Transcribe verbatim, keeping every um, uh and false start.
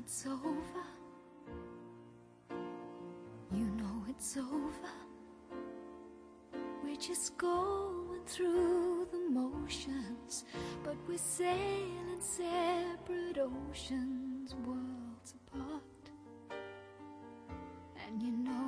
it's over. You know it's over. We're just going through the motions, but we're sailing separate oceans, worlds apart. And you know